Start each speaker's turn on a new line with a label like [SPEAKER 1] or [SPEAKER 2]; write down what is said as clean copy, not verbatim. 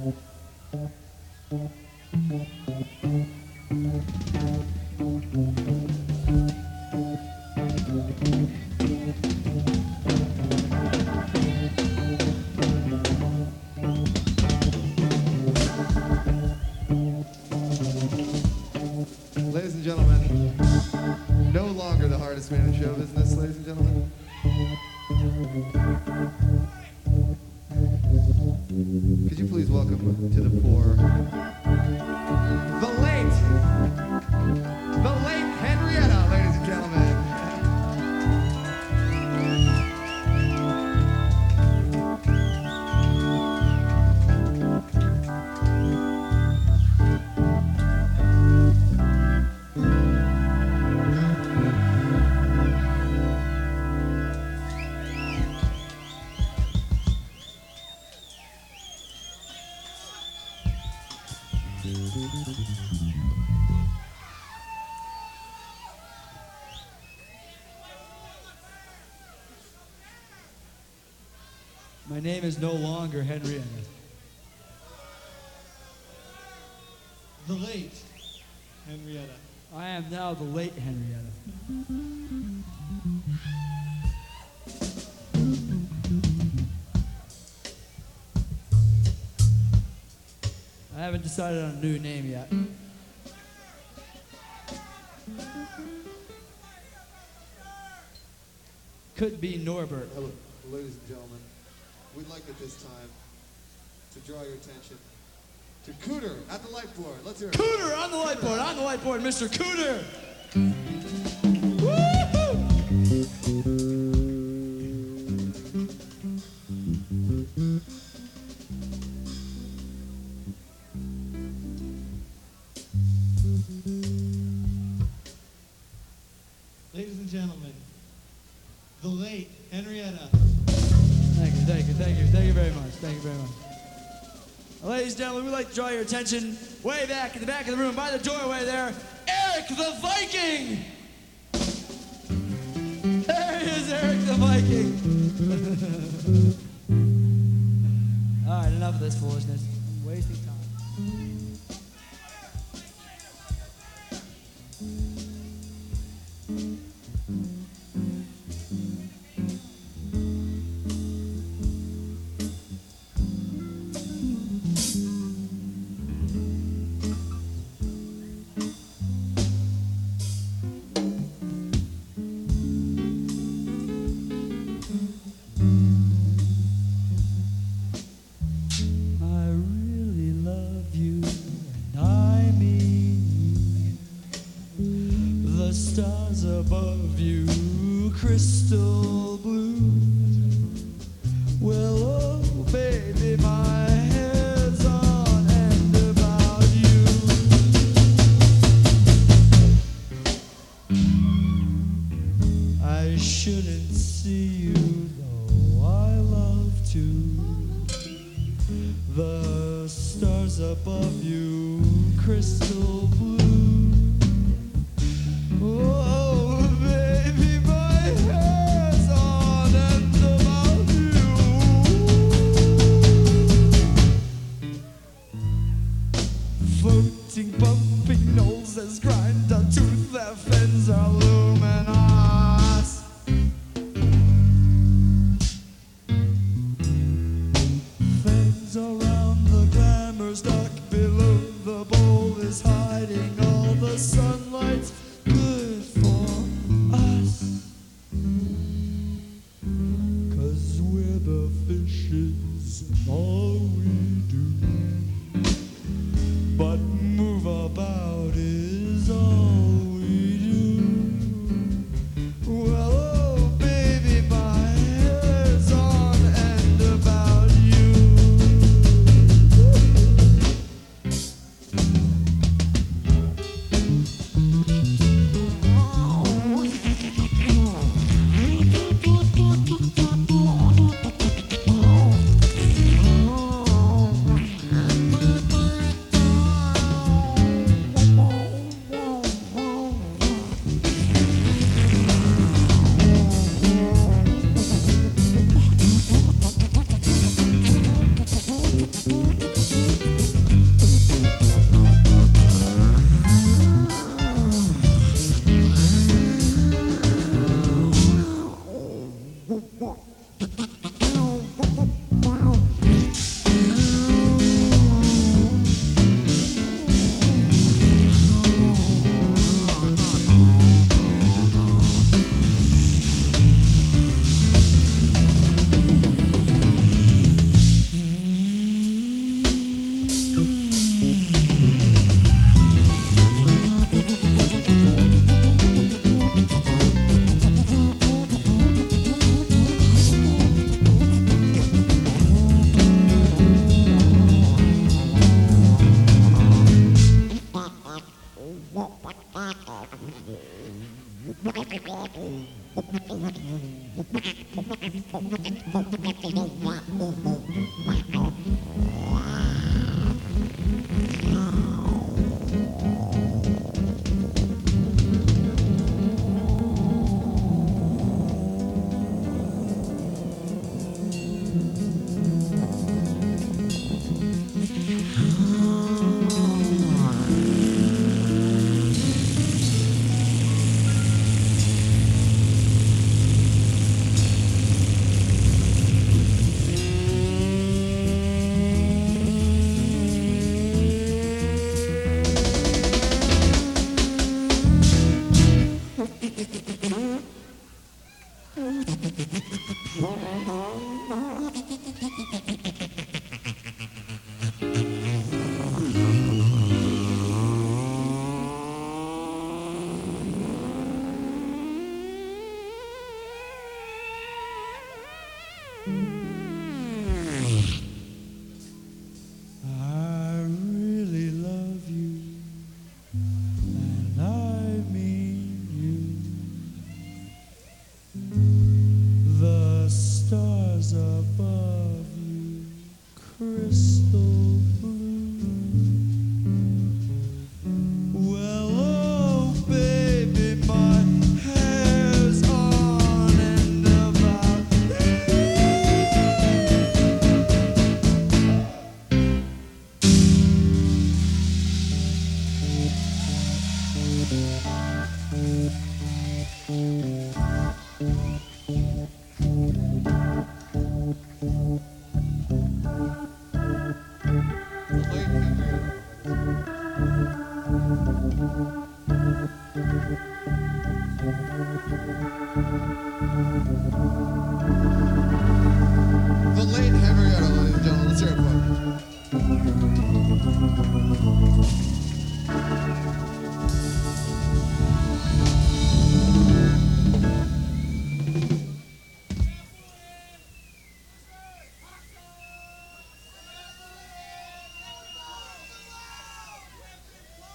[SPEAKER 1] Ladies and gentlemen, no longer the hardest man in show business, ladies and gentlemen. Could you please welcome to the fore the late Henrietta, ladies and gentlemen.
[SPEAKER 2] My name is no longer Henrietta.
[SPEAKER 3] The late Henrietta.
[SPEAKER 2] I am now the late Henrietta. I haven't decided on a new name yet. Could be Norbert.
[SPEAKER 1] Hello, ladies and gentlemen. We'd like at this time to draw your attention to Cooter at the light board. Let's hear it.
[SPEAKER 2] Cooter on the light board, Mr. Cooter.
[SPEAKER 3] Ladies and gentlemen, the late Henrietta.
[SPEAKER 2] Thank you very much. Ladies and gentlemen, we'd like to draw your attention way back in the back of the room, by the doorway there, Eric the Viking! There he is, Eric the Viking! All right, enough of this foolishness. I'm wasting time. Stars above you, crystal blue. Well, oh, baby, my head's on end about you. I shouldn't see you, though I love to. The stars above you, crystal blue. Oh, baby, my head's on end about you. Floating, bumping noses grind on tooth, their fins are luminous. Fins around the glamour's dark below. The bowl is hiding all the sunlight. Good for us, 'cause we're the fishes and all we do. But move about is all we do. Well, oh, baby, my head's on end about you.